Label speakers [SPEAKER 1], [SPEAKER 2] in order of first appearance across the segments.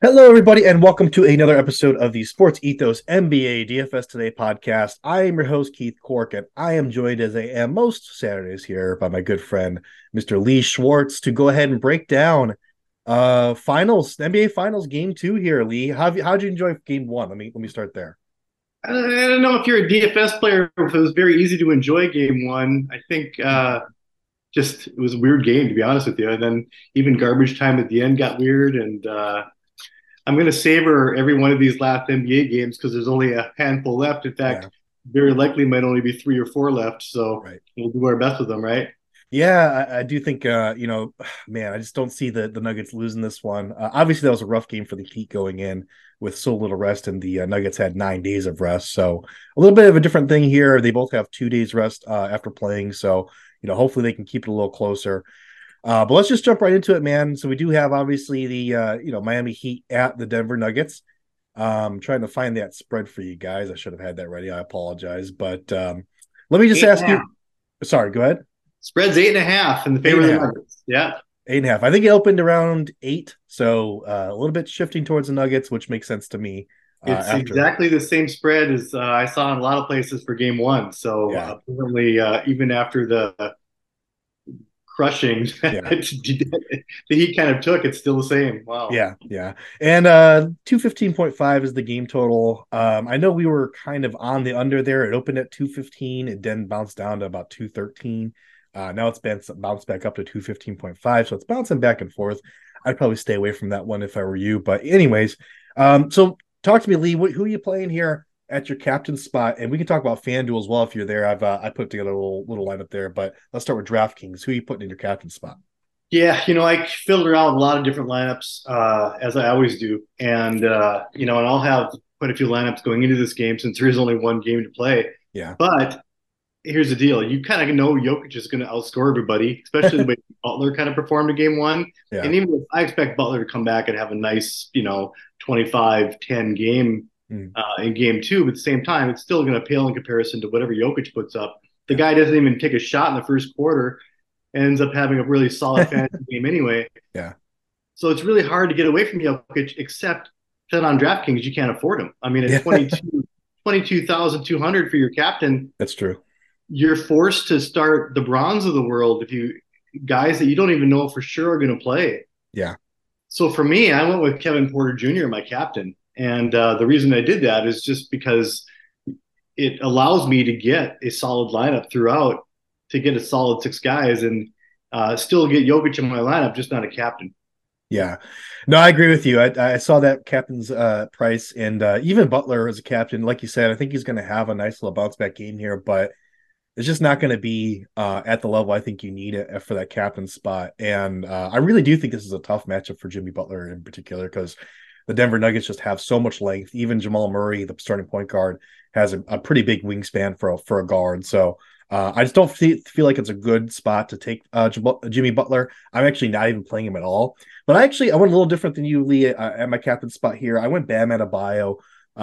[SPEAKER 1] Hello, everybody, and welcome to another episode of the Sports Ethos NBA DFS Today podcast. I am your host, Keith Cork, and I am joined, as I am most Saturdays here, by my good friend, Mr. Lee Schwartz, to go ahead and break down finals, NBA Finals Game 2 here, Lee. How'd you enjoy Game 1? Let me start there.
[SPEAKER 2] I don't know if you're a DFS player, if it was very easy to enjoy game one. I think just it was a weird game, to be honest with you. And then even garbage time at the end got weird. And I'm going to savor every one of these last NBA games because there's only a handful left. In
[SPEAKER 1] Yeah,
[SPEAKER 2] fact, very likely might only be three or four left. So
[SPEAKER 1] right.
[SPEAKER 2] we'll do our best with them, right?
[SPEAKER 1] Yeah, I do think man, I just don't see the Nuggets losing this one. Obviously, that was a rough game for the Heat going in with so little rest, and the Nuggets had 9 days of rest. So a little bit of a different thing here. They both have 2 days rest after playing, so hopefully they can keep it a little closer. But let's just jump right into it, man. So we do have obviously the Miami Heat at the Denver Nuggets. Trying to find that spread for you guys. I should have had that ready. I apologize, but let me just
[SPEAKER 2] Eight
[SPEAKER 1] ask
[SPEAKER 2] and a half.
[SPEAKER 1] you. Sorry, go ahead.
[SPEAKER 2] Spread's 8.5 in the
[SPEAKER 1] Eight
[SPEAKER 2] favor
[SPEAKER 1] and
[SPEAKER 2] of
[SPEAKER 1] a
[SPEAKER 2] the
[SPEAKER 1] half.
[SPEAKER 2] Nuggets. Yeah.
[SPEAKER 1] 8.5. I think it opened around 8, so a little bit shifting towards the Nuggets, which makes sense to me.
[SPEAKER 2] It's
[SPEAKER 1] After,
[SPEAKER 2] exactly the same spread as I saw in a lot of places for game one. So
[SPEAKER 1] yeah,
[SPEAKER 2] apparently, even after the crushing
[SPEAKER 1] yeah,
[SPEAKER 2] the Heat kind of took, it's still the same. Wow.
[SPEAKER 1] yeah, and 215.5 is the game total. I know we were kind of on the under there. It opened at 215, it then bounced down to about 213. Now it's been bounced back up to 215.5, so it's bouncing back and forth. I'd probably stay away from that one if I were you. But anyways, so talk to me, Lee. Who are you playing here at your captain spot? And we can talk about FanDuel as well if you're there. I put together a little lineup there, but let's start with DraftKings. Who are you putting in your captain spot?
[SPEAKER 2] Yeah, I filled around a lot of different lineups as I always do, and I'll have quite a few lineups going into this game since there is only one game to play.
[SPEAKER 1] Yeah,
[SPEAKER 2] But here's the deal: you kind of know Jokic is going to outscore everybody, especially the way Butler kind of performed in game one.
[SPEAKER 1] yeah.
[SPEAKER 2] And even if I expect Butler to come back and have a nice, 25-10 game
[SPEAKER 1] Mm,
[SPEAKER 2] in game two, but at the same time, it's still going to pale in comparison to whatever Jokic puts up. The
[SPEAKER 1] yeah.
[SPEAKER 2] guy doesn't even take a shot in the first quarter, ends up having a really solid fantasy game anyway.
[SPEAKER 1] Yeah,
[SPEAKER 2] So it's really hard to get away from Jokic, except that on DraftKings, you can't afford him. I mean, at
[SPEAKER 1] yeah.
[SPEAKER 2] 22,200 for your captain,
[SPEAKER 1] That's true.
[SPEAKER 2] you're forced to start the bronze of the world if you guys that you don't even know for sure are going to play.
[SPEAKER 1] Yeah,
[SPEAKER 2] So for me, I went with Kevin Porter Jr., my captain. And the reason I did that is just because it allows me to get a solid lineup throughout, to get a solid six guys and still get Jokic in my lineup, just not a captain.
[SPEAKER 1] yeah. No, I agree with you. I saw that captain's price, and even Butler as a captain, like you said, I think he's going to have a nice little bounce back game here, but it's just not going to be at the level I think you need it for that captain spot. And I really do think this is a tough matchup for Jimmy Butler in particular because the Denver Nuggets just have so much length. Even Jamal Murray, the starting point guard, has a pretty big wingspan for a guard. So I just don't feel like it's a good spot to take Jimmy Butler. I'm actually not even playing him at all. But I went a little different than you, Lee, at my captain spot here. I went Bam Adebayo,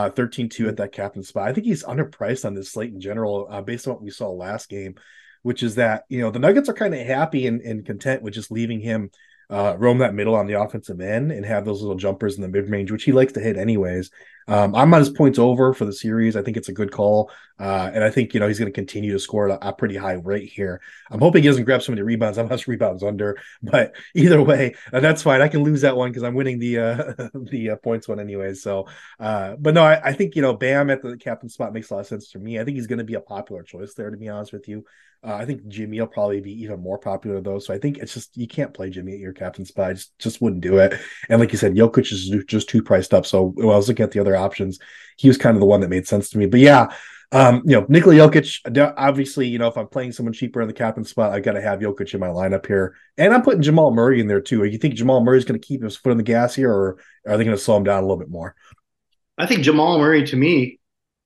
[SPEAKER 1] 13-2 at that captain spot. I think he's underpriced on this slate in general, based on what we saw last game, which is that, the Nuggets are kind of happy and content with just leaving him roam that middle on the offensive end and have those little jumpers in the mid range, which he likes to hit anyways. I'm on his points over for the series. I think it's a good call. And I think, he's going to continue to score at a pretty high rate here. I'm hoping he doesn't grab so many rebounds. I'm not rebounds under, but either way, that's fine. I can lose that one because I'm winning the the points one anyway. So, but no, I think, Bam at the captain spot makes a lot of sense to me. I think he's going to be a popular choice there, to be honest with you. I think Jimmy will probably be even more popular though. So I think it's just you can't play Jimmy at your captain spot. I just wouldn't do it. And like you said, Jokic is just too priced up. So when I was looking at the other options, he was kind of the one that made sense to me. But yeah, Nikola Jokic, obviously, if I'm playing someone cheaper in the captain spot, I got to have Jokic in my lineup here. And I'm putting Jamal Murray in there too. You think Jamal Murray is going to keep his foot on the gas here, or are they going to slow him down a little bit more?
[SPEAKER 2] I think Jamal Murray, to me,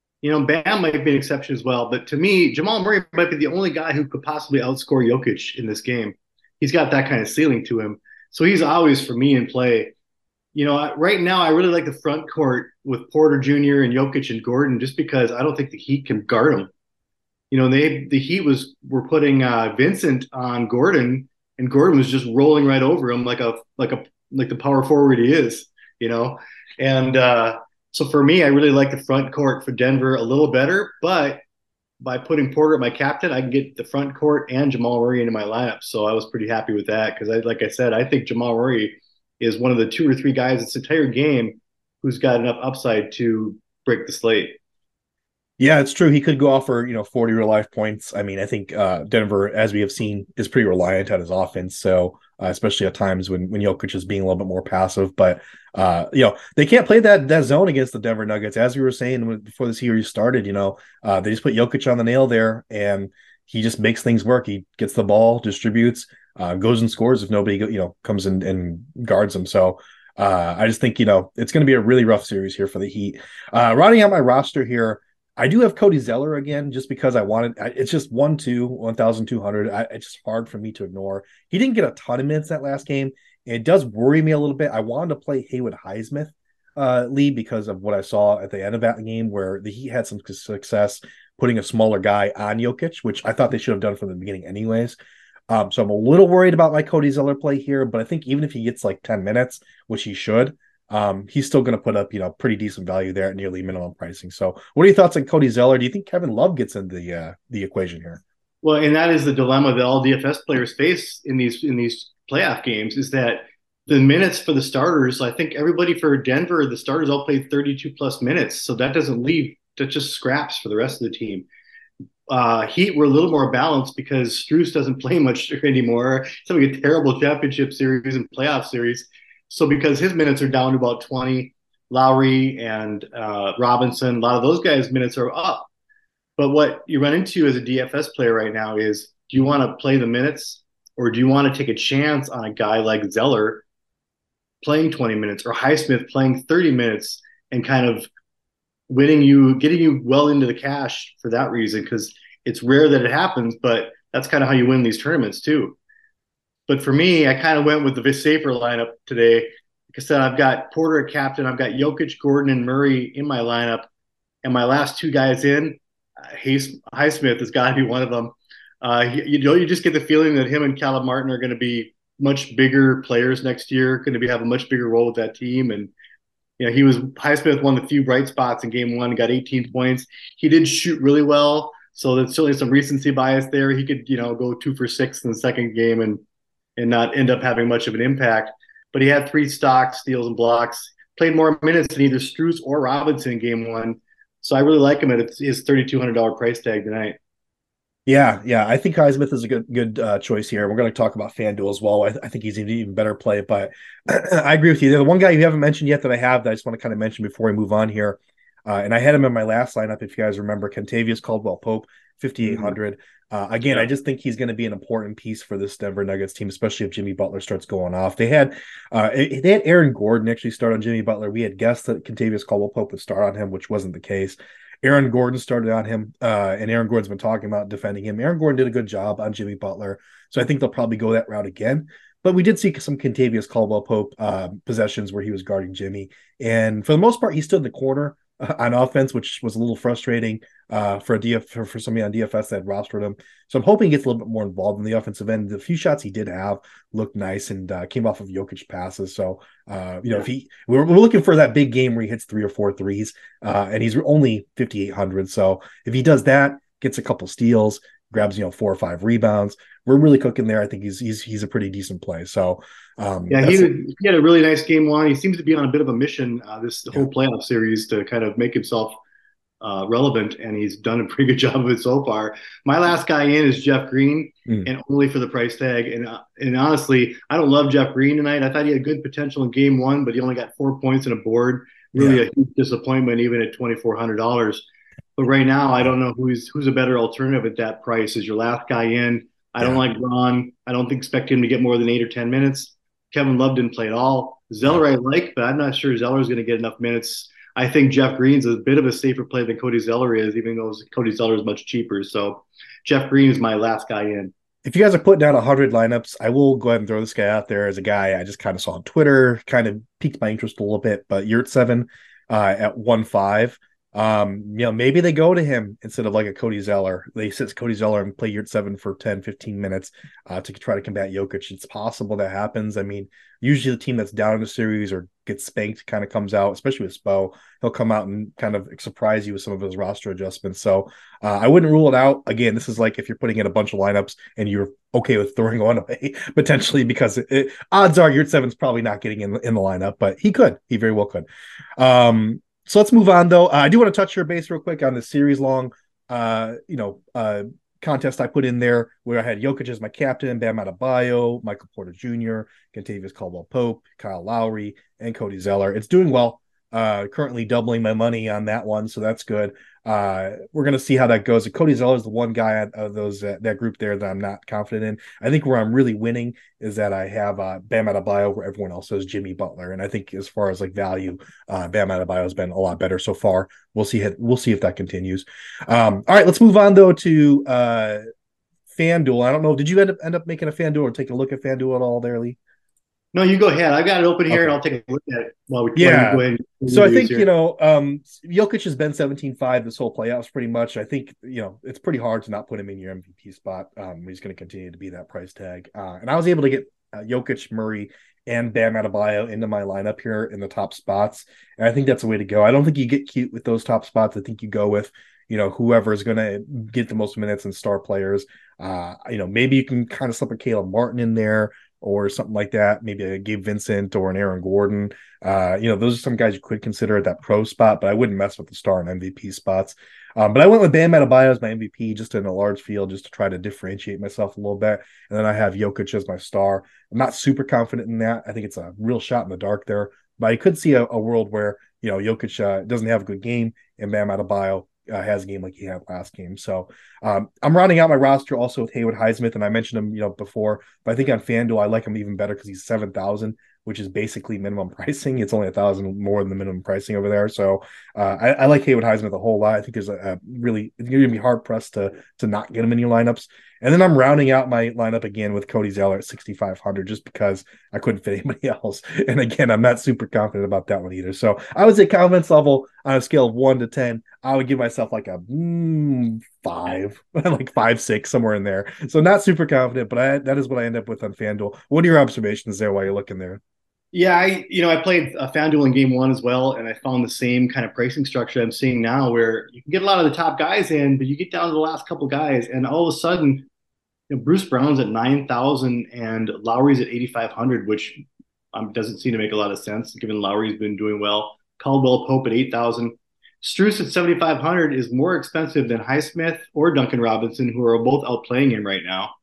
[SPEAKER 2] Bam might be an exception as well, but to me, Jamal Murray might be the only guy who could possibly outscore Jokic in this game. He's got that kind of ceiling to him. So he's always for me in play. Right now I really like the front court with Porter Jr. and Jokic and Gordon, just because I don't think the Heat can guard them. The Heat were putting Vincent on Gordon, and Gordon was just rolling right over him like the power forward he is. you know. And so for me, I really like the front court for Denver a little better, but by putting Porter at my captain, I can get the front court and Jamal Murray into my lineup. So I was pretty happy with that because like I said, I think Jamal Murray is one of the two or three guys this entire game who's got enough upside to break the slate.
[SPEAKER 1] Yeah, it's true. He could go off for 40 real life points. I mean, I think Denver, as we have seen, is pretty reliant on his offense. So especially at times when Jokic is being a little bit more passive, but they can't play that zone against the Denver Nuggets. As we were saying before the series started, they just put Jokic on the nail there, and he just makes things work. He gets the ball, distributes, goes and scores if nobody comes in and guards him. So I just think it's going to be a really rough series here for the Heat. Rounding out my roster here. I do have Cody Zeller again, just because I wanted. It's just 1,200. It's just hard for me to ignore. He didn't get a ton of minutes that last game. It does worry me a little bit. I wanted to play Haywood Highsmith lead because of what I saw at the end of that game, where the Heat had some success putting a smaller guy on Jokic, which I thought they should have done from the beginning, anyways. So I'm a little worried about my Cody Zeller play here, but I think even if he gets like 10 minutes, which he should, he's still going to put up, pretty decent value there at nearly minimum pricing. So, what are your thoughts on Cody Zeller? Do you think Kevin Love gets into the equation here?
[SPEAKER 2] Well, and that is the dilemma that all DFS players face in these playoff games is that the minutes for the starters, I think everybody for Denver, the starters all played 32 plus minutes. So that doesn't leave, that just scraps for the rest of the team. Heat were a little more balanced because Strus doesn't play much anymore. He's having a terrible championship series and playoff series. So because his minutes are down to about 20, Lowry and Robinson, a lot of those guys' minutes are up. But what you run into as a DFS player right now is, do you want to play the minutes, or do you want to take a chance on a guy like Zeller playing 20 minutes or Highsmith playing 30 minutes and kind of getting you well into the cash for that reason? Because it's rare that it happens, but that's kind of how you win these tournaments too. But for me, I kind of went with the safer lineup today. Like I said, I've got Porter at captain. I've got Jokic, Gordon, and Murray in my lineup. And my last two guys in, Highsmith has got to be one of them. You just get the feeling that him and Caleb Martin are going to be much bigger players next year, going to have a much bigger role with that team. And Highsmith won the few bright spots in game one, got 18 points. He did shoot really well, so there's certainly some recency bias there. He could go 2 for 6 in the second game and not end up having much of an impact. But he had 3 stocks, steals, and blocks. Played more minutes than either Strus or Robinson in game one. So I really like him at his $3,200 price tag tonight.
[SPEAKER 1] Yeah. I think Highsmith is a good choice here. We're going to talk about FanDuel as well. I think he's an even better play, but I agree with you. The one guy you haven't mentioned yet that I have that I just want to kind of mention before we move on here, and I had him in my last lineup, if you guys remember, Kentavious Caldwell-Pope, 5,800. Again, I just think he's going to be an important piece for this Denver Nuggets team, especially if Jimmy Butler starts going off. They had Aaron Gordon actually start on Jimmy Butler. We had guessed that Kentavious Caldwell-Pope would start on him, which wasn't the case. Aaron Gordon started on him, and Aaron Gordon's been talking about defending him. Aaron Gordon did a good job on Jimmy Butler, so I think they'll probably go that route again. But we did see some Kentavious Caldwell-Pope possessions where he was guarding Jimmy, and for the most part, he stood in the corner on offense, which was a little frustrating for somebody on DFS that rostered him. So I'm hoping he gets a little bit more involved in the offensive end. The few shots he did have looked nice and came off of Jokic passes. So if we're looking for that big game where he hits 3 or 4 threes, and he's only 5,800. So if he does that, gets a couple steals, grabs 4 or 5 rebounds, we're really cooking there. I think he's a pretty decent play. So
[SPEAKER 2] he had a really nice game one. He seems to be on a bit of a mission this whole playoff series to kind of make himself relevant, and he's done a pretty good job of it so far. My last guy in is Jeff Green, and only for the price tag. And honestly, I don't love Jeff Green tonight. I thought he had good potential in game one, but he only got 4 points and a board. Really a huge disappointment, even at $2,400. But right now, I don't know who's a better alternative at that price as your last guy in. I don't like Braun. I don't expect him to get more than 8 or 10 minutes. Kevin Love didn't play at all. Zeller I like, but I'm not sure Zeller's going to get enough minutes. I think Jeff Green's a bit of a safer play than Cody Zeller is, even though Cody Zeller is much cheaper. So Jeff Green is my last guy in.
[SPEAKER 1] If you guys are putting down 100 lineups, I will go ahead and throw this guy out there as a guy I just kind of saw on Twitter, kind of piqued my interest a little bit. But Yurtseven at 1.5 Maybe they go to him instead of like a Cody Zeller. They sit Cody Zeller and play Yurt 7 for 10, 15 minutes to try to combat Jokic. It's possible that happens. I mean, usually the team that's down in the series or gets spanked kind of comes out, especially with Spo. He'll come out and kind of surprise you with some of his roster adjustments. So I wouldn't rule it out. Again, this is like if you're putting in a bunch of lineups and you're okay with throwing one away potentially because odds are Yurt 7's probably not getting in the lineup, but he could. He very well could. So let's move on, though. I do want to touch your base real quick on the series long, contest I put in there where I had Jokic as my captain, Bam Adebayo, Michael Porter Jr., Kentavious Caldwell-Pope, Kyle Lowry, and Cody Zeller. It's doing well. Currently doubling my money on that one, so that's good. We're gonna see how that goes. Cody Zeller is the one guy out of those that group there that I'm not confident in. I think where I'm really winning is that I have Bam Adebayo where everyone else has Jimmy Butler, and I think as far as like value, Bam Adebayo has been a lot better so far. We'll see if that continues. All right, let's move on though to FanDuel. I don't know. Did you end up making a FanDuel or taking a look at FanDuel at all there, Lee?
[SPEAKER 2] No, you go ahead. I've got it open here,
[SPEAKER 1] Okay.
[SPEAKER 2] and I'll take a look at it while you
[SPEAKER 1] Yeah.
[SPEAKER 2] go ahead.
[SPEAKER 1] So I think, Jokic has been 17-5 this whole playoffs pretty much. I think, it's pretty hard to not put him in your MVP spot. He's going to continue to be that price tag. And I was able to get Jokic, Murray, and Bam Adebayo into my lineup here in the top spots. And I think that's the way to go. I don't think you get cute with those top spots. I think you go with, whoever is going to get the most minutes and star players. Maybe you can kind of slip a Caleb Martin in there or something like that. Maybe a Gabe Vincent or an Aaron Gordon. Those are some guys you could consider at that pro spot, but I wouldn't mess with the star and MVP spots. But I went with Bam Adebayo as my MVP just in a large field, just to try to differentiate myself a little bit. And then I have Jokic as my star. I'm not super confident in that. I think it's a real shot in the dark there, but I could see a world where, Jokic doesn't have a good game and Bam Adebayo has a game like he had last game. So I'm rounding out my roster also with Haywood Highsmith, and I mentioned him, before, but I think on FanDuel I like him even better because he's 7,000, which is basically minimum pricing. It's only 1,000 more than the minimum pricing over there. So I like Haywood Highsmith a whole lot. I think there's a really, you're gonna be hard pressed to not get him in your lineups. And then I'm rounding out my lineup again with Cody Zeller at 6,500 just because I couldn't fit anybody else. And again, I'm not super confident about that one either. So I would say confidence level on a scale of 1 to 10, I would give myself like a 5, like 5, 6, somewhere in there. So not super confident, but that is what I end up with on FanDuel. What are your observations there while you're looking there?
[SPEAKER 2] Yeah, I played FanDuel in game one as well, and I found the same kind of pricing structure I'm seeing now, where you can get a lot of the top guys in, but you get down to the last couple guys, and all of a sudden, Bruce Brown's at 9,000 and Lowry's at 8,500, which doesn't seem to make a lot of sense given Lowry's been doing well. Caldwell Pope at 8,000. Strus at 7,500 is more expensive than Highsmith or Duncan Robinson, who are both outplaying him right now.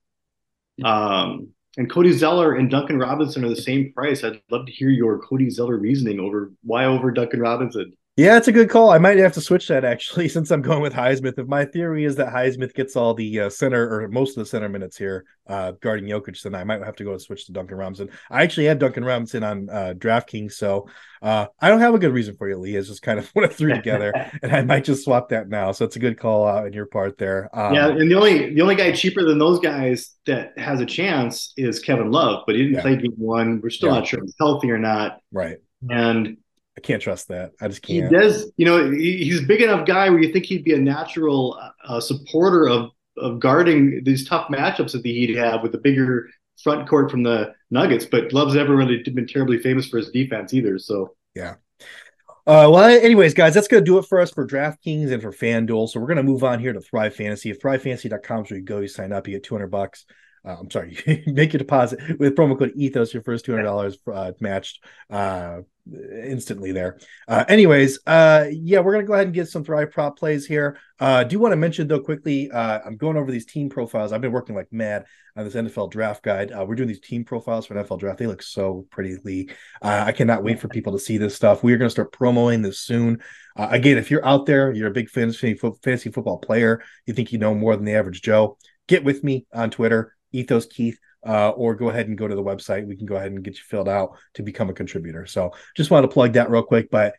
[SPEAKER 2] And Cody Zeller and Duncan Robinson are the same price. I'd love to hear your Cody Zeller reasoning over Duncan Robinson.
[SPEAKER 1] Yeah, it's a good call. I might have to switch that actually, since I'm going with Highsmith. If my theory is that Highsmith gets all the center or most of the center minutes here, guarding Jokic, then I might have to go and switch to Duncan Robinson. I actually have Duncan Robinson on DraftKings, so I don't have a good reason for you, Lee. It's just kind of what I threw together, and I might just swap that now. So it's a good call out on your part there.
[SPEAKER 2] Yeah, and the only guy cheaper than those guys that has a chance is Kevin Love, but he didn't play game one. We're still not sure if he's healthy or not.
[SPEAKER 1] Right.
[SPEAKER 2] And
[SPEAKER 1] I can't trust that. I just can't.
[SPEAKER 2] He does, he's a big enough guy where you think he'd be a natural supporter of guarding these tough matchups that the Heat have with the bigger front court from the Nuggets. But Love's never really been terribly famous for his defense either. So
[SPEAKER 1] yeah. Well, anyways, guys, that's going to do it for us for DraftKings and for FanDuel. So we're going to move on here to Thrive Fantasy. If ThriveFantasy.com is where you go, you sign up, you get $200. I'm sorry, you make your deposit with promo code Ethos, your first $200 matched instantly there. Anyways, we're going to go ahead and get some Thrive prop plays here. Do want to mention, though, quickly, I'm going over these team profiles. I've been working like mad on this NFL draft guide. We're doing these team profiles for NFL draft. They look so pretty, Lee. I cannot wait for people to see this stuff. We are going to start promoting this soon. Again, if you're out there, you're a big fantasy football player, you think you know more than the average Joe, get with me on Twitter, Ethos Keith, or go ahead and go to the website. We can go ahead and get you filled out to become a contributor. So just wanted to plug that real quick. But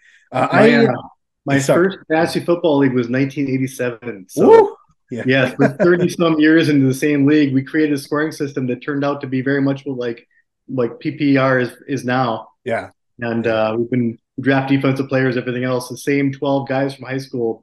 [SPEAKER 2] my first fantasy football league was 1987. So yes, for 30 some years into the same league, we created a scoring system that turned out to be very much like PPR is now.
[SPEAKER 1] Yeah.
[SPEAKER 2] And we've draft defensive players, everything else. The same 12 guys from high school.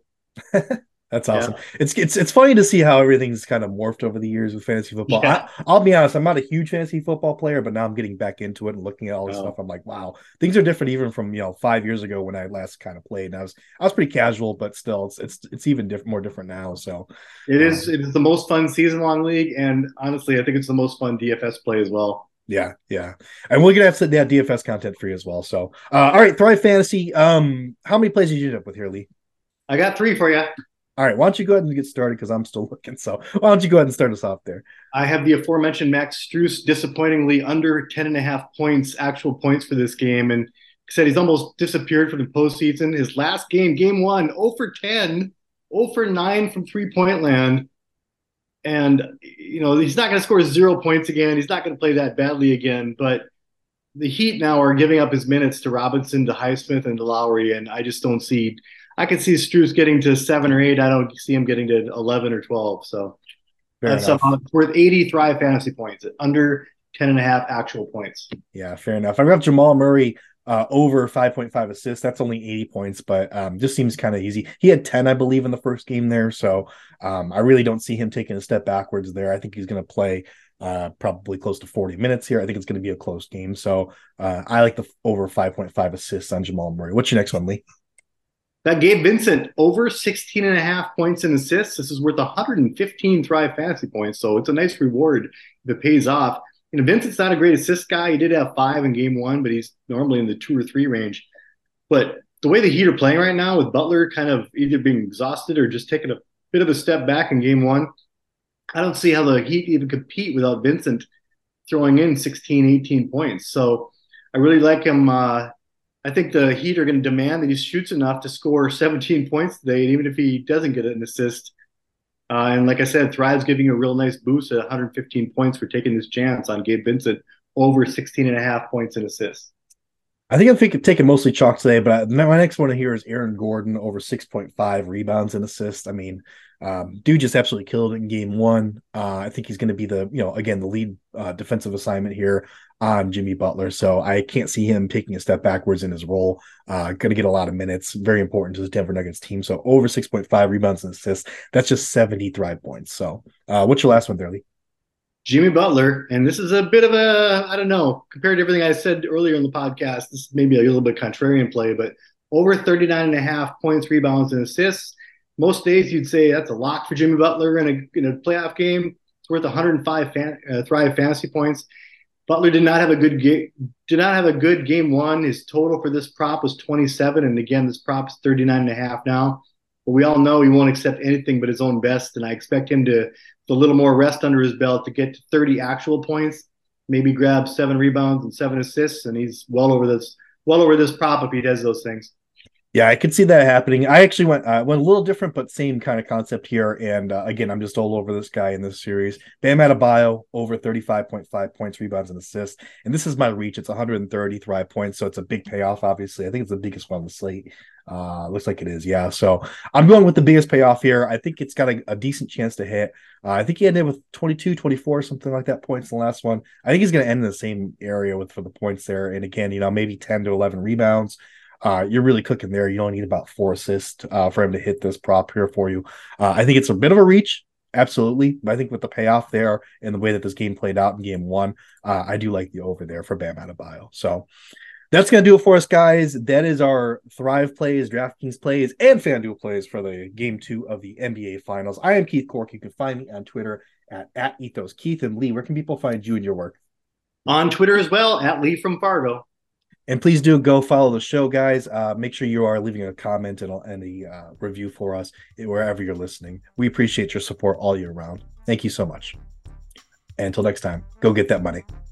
[SPEAKER 1] That's
[SPEAKER 2] Yeah.
[SPEAKER 1] awesome. It's funny to see how everything's kind of morphed over the years with fantasy football.
[SPEAKER 2] Yeah.
[SPEAKER 1] I'll be honest, I'm not a huge fantasy football player, but now I'm getting back into it and looking at all this stuff.
[SPEAKER 2] Oh.
[SPEAKER 1] I'm like, wow, things are different even from 5 years ago when I last kind of played. And I was pretty casual, but still, it's even more different now. So,
[SPEAKER 2] It is the most fun season long league, and honestly, I think it's the most fun DFS play as well.
[SPEAKER 1] yeah, yeah, and we're gonna have some DFS content for you as well. So, all right, Thrive Fantasy. How many plays did you end up with here, Lee?
[SPEAKER 2] I got three for you.
[SPEAKER 1] All right, why don't you go ahead and get started because I'm still looking. So, why don't you go ahead and start us off there?
[SPEAKER 2] I have the aforementioned Max Struess disappointingly under 10.5 points, actual points for this game. And said he's almost disappeared from the postseason. His last game, game one, 0 for 10, 0 for 9 from 3-point land. And, he's not going to score 0 points again. He's not going to play that badly again. But the Heat now are giving up his minutes to Robinson, to Highsmith, and to Lowry. And I just don't see, I can see Struess getting to 7 or 8. I don't see him getting to 11 or 12. So that's worth 80 Thrive fantasy points, under 10.5 actual points.
[SPEAKER 1] Yeah, fair enough. I got Jamal Murray over 5.5 assists. That's only 80 points, but just seems kind of easy. He had 10, I believe, in the first game there. So I really don't see him taking a step backwards there. I think he's going to play probably close to 40 minutes here. I think it's going to be a close game. So I like the over 5.5 assists on Jamal Murray. What's your next one, Lee?
[SPEAKER 2] That Gabe Vincent over 16.5 points and assists. This is worth 115 Thrive fantasy points. So it's a nice reward if it pays off. Vincent's not a great assist guy. He did have 5 in game one, but he's normally in the 2 or 3 range. But the way the Heat are playing right now with Butler kind of either being exhausted or just taking a bit of a step back in game one, I don't see how the Heat even compete without Vincent throwing in 16, 18 points. So I really like him. I think the Heat are going to demand that he shoots enough to score 17 points today. And even if he doesn't get an assist, and like I said, Thrive's giving a real nice boost at 115 points for taking this chance on Gabe Vincent over 16.5 points and assists.
[SPEAKER 1] I think I'm taking mostly chalk today, but my next one here is Aaron Gordon over 6.5 rebounds and assists. I mean, dude just absolutely killed it in game one. I think he's going to be again, the lead defensive assignment here on Jimmy Butler. So I can't see him taking a step backwards in his role. Going to get a lot of minutes. Very important to the Denver Nuggets team. So over 6.5 rebounds and assists. That's just 70 Thrive points. So what's your last one there, Lee?
[SPEAKER 2] Jimmy Butler, and this is a bit of I don't know, compared to everything I said earlier in the podcast, this is maybe a little bit contrarian play, but over 39.5 points, rebounds, and assists. Most days you'd say that's a lock for Jimmy Butler in a playoff game. It's worth 105 Thrive fantasy points. Butler did not have a good game one. His total for this prop was 27, and again, this prop is 39.5 now. But we all know he won't accept anything but his own best, and I expect him to a little more rest under his belt to get to 30 actual points, maybe grab 7 rebounds and 7 assists, and he's well over this prop if he does those things.
[SPEAKER 1] Yeah, I could see that happening. I actually went a little different, but same kind of concept here. And again, I'm just all over this guy in this series. Bam Adebayo over 35.5 points, rebounds, and assists. And this is my reach. It's 130 Thrive points, so it's a big payoff. Obviously, I think it's the biggest one on the slate. Looks like it is. Yeah. So I'm going with the biggest payoff here. I think it's got a decent chance to hit. I think he ended with 22, 24, something like that points in the last one. I think he's going to end in the same area for the points there. And again, maybe 10 to 11 rebounds. You're really cooking there. You don't need about 4 assists for him to hit this prop here for you. I think it's a bit of a reach. Absolutely. But I think with the payoff there and the way that this game played out in game one, I do like the over there for Bam Adebayo. So that's going to do it for us, guys. That is our Thrive plays, DraftKings plays, and FanDuel plays for the game 2 of the NBA Finals. I am Keith Cork. You can find me on Twitter at Ethos. Keith and Lee, where can people find you and your work?
[SPEAKER 2] On Twitter as well, at Lee from Fargo.
[SPEAKER 1] And please do go follow the show, guys. Make sure you are leaving a comment and a review for us wherever you're listening. We appreciate your support all year round. Thank you so much. And until next time, go get that money.